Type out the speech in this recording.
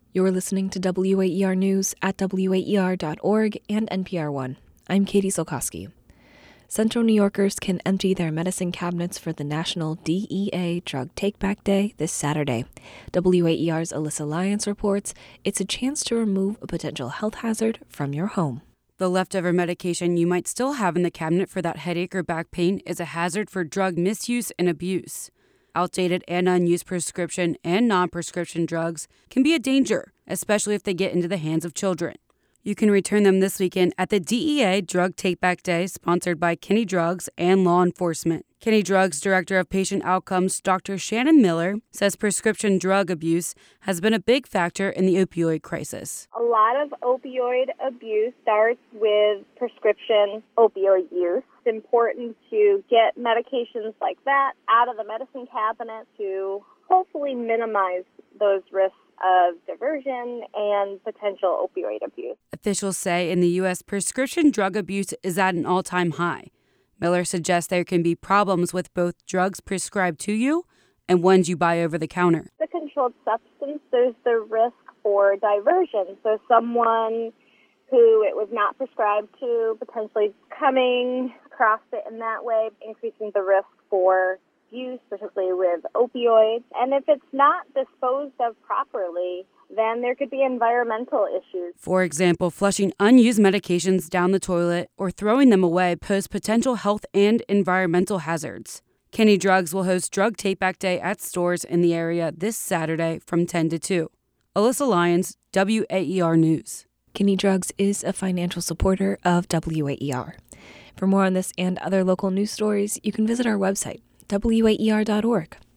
You're listening to WAER News at WAER.org and NPR One. I'm Katie Solkowski. Central New Yorkers can empty their medicine cabinets for the National DEA Drug Take-Back Day this Saturday. WAER's Alyssa Lyons reports it's a chance to remove a potential health hazard from your home. The leftover medication you might still have in the cabinet for that headache or back pain is a hazard for drug misuse and abuse. Outdated and unused prescription and non-prescription drugs can be a danger, especially if they get into the hands of children. You can return them this weekend at the DEA Drug Take-Back Day, sponsored by Kinney Drugs and law enforcement. Kinney Drugs Director of Patient Outcomes, Dr. Shannon Miller, says prescription drug abuse has been a big factor in the opioid crisis. A lot of opioid abuse starts with prescription opioid use. It's important to get medications like that out of the medicine cabinet to hopefully minimize those risks of diversion and potential opioid abuse. Officials say in the U.S., prescription drug abuse is at an all-time high. Miller suggests there can be problems with both drugs prescribed to you and ones you buy over the counter. The controlled substance, there's the risk for diversion. So someone who it was not prescribed to potentially coming across it in that way, increasing the risk for use, particularly with opioids. And if it's not disposed of properly, then there could be environmental issues. For example, flushing unused medications down the toilet or throwing them away pose potential health and environmental hazards. Kinney Drugs will host Drug Take-Back Day at stores in the area this Saturday from 10 to 2. Alyssa Lyons, WAER News. Kinney Drugs is a financial supporter of WAER. For more on this and other local news stories, you can visit our website, WAER.org.